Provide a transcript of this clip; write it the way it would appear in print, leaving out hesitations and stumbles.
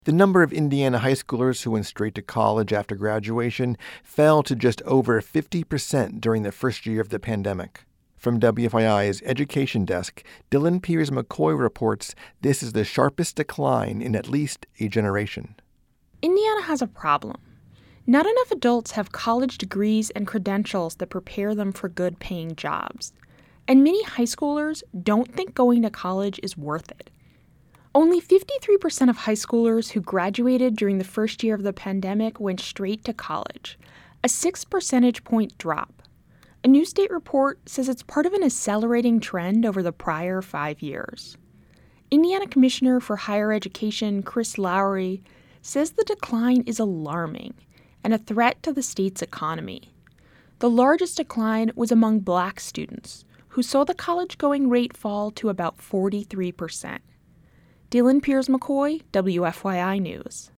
The number of Indiana high schoolers who went straight to college after graduation fell to just over 50% during the first year of the pandemic. From WFYI's Education Desk, Dylan Piers-McCoy reports this is the sharpest decline in at least a generation. Indiana has a problem. Not enough adults have college degrees and credentials that prepare them for good-paying jobs. And many high schoolers don't think going to college is worth it. Only 53% of high schoolers who graduated during the first year of the pandemic went straight to college, a 6 percentage point drop. A new state report says it's part of an accelerating trend over the prior 5 years. Indiana Commissioner for Higher Education Chris Lowry says the decline is alarming and a threat to the state's economy. The largest decline was among Black students, who saw the college-going rate fall to about 43%. Dylan Piers-McCoy, WFYI News.